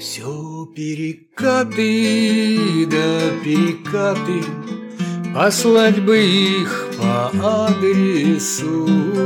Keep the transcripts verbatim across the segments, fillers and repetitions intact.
Все перекаты да перекаты, послать бы их по адресу.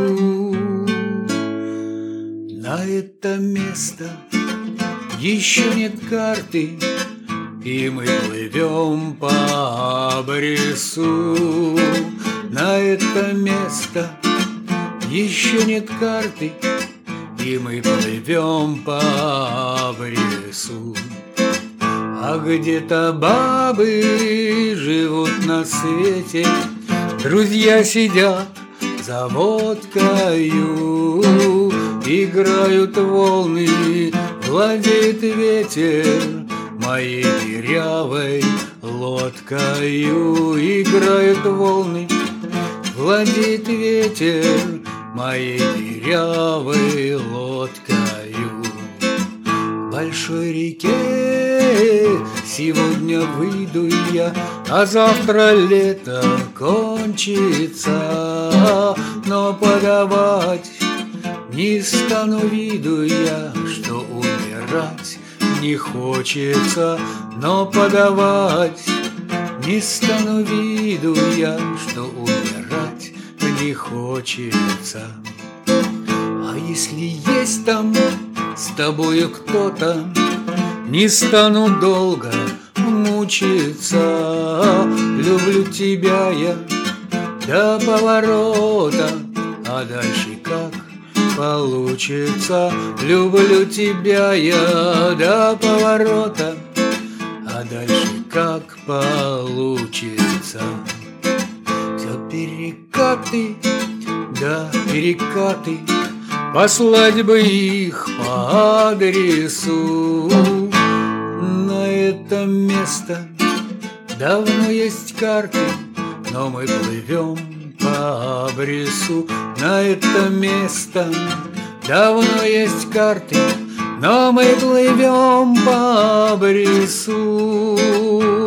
На это место еще нет карты, и мы плывем по абрису. На это место еще нет карты, и мы плывем по абрису. А где-то бабы живут на свете, друзья сидят за водкою, играют волны, владеет ветер моей дырявой лодкою. Играют волны, владеет ветер моей дырявой лодкою. В большой реке сегодня выйду я, а завтра лето кончится. Но подавать не стану виду я, что умирать не хочется. Но подавать не стану виду я, что умирать не хочется. А если есть там с тобою кто-то, не стану долго мучиться. Люблю тебя я до поворота, а дальше как получится. Люблю тебя я до поворота, а дальше как получится. Все перекаты да перекаты, послать бы их по адресу. На это место давно есть карты, но мы плывем по абрису. На это место давно есть карты, но мы плывем по абрису.